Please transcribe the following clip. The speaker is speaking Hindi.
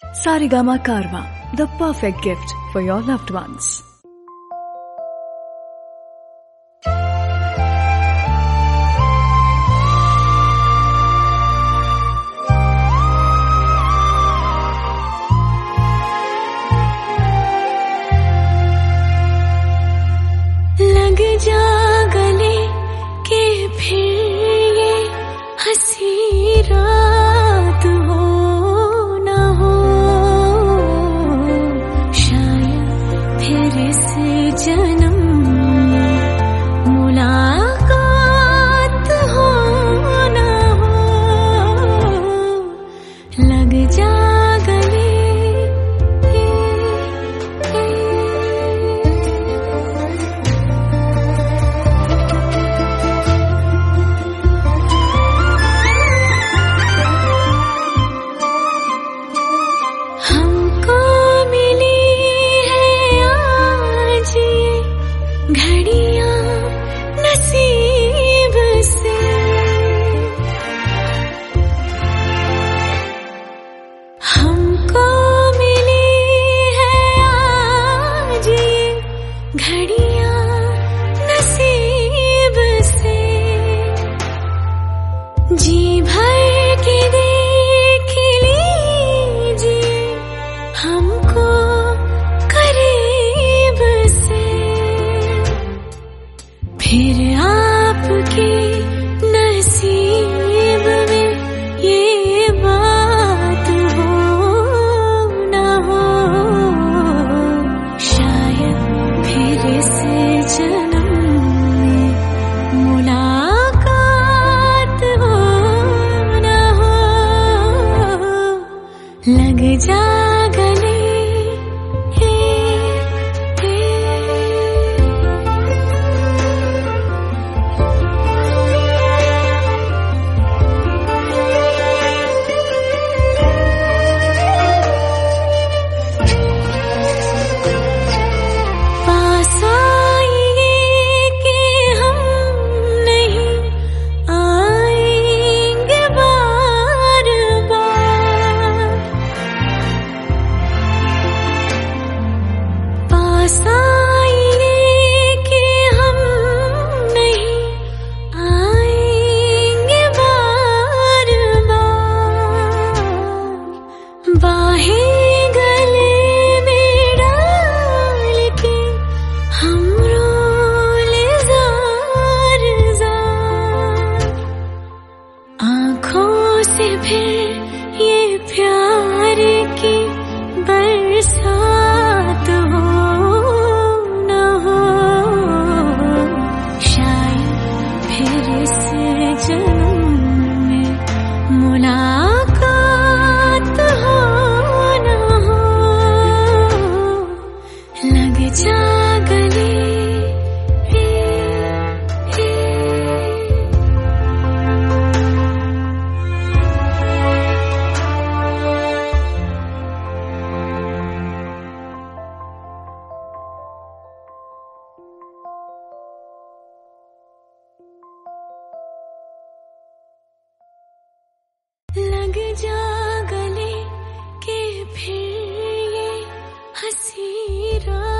Saregama Karwa, the perfect gift for your loved ones. लग जा गले के फिर ये हंसी रात हो न हो, शायद फिर इस जन्म में मुलाकात हो न हो। लग जा घड़ियां नसीब से, हमको मिली है आज ये घड़ियां नसीब से। जी भर के देख लीजिए हमको करीब से, फिर आपके नसीब में ये बात हो न हो, शायद फिर इस जन्म में मुलाकात हो न हो। लग जा बरसात हो न हो, शायद फिर इस जन्म में मुलाकात हो न हो। लग जा गले लग जा गले के फिर ये हंसी रात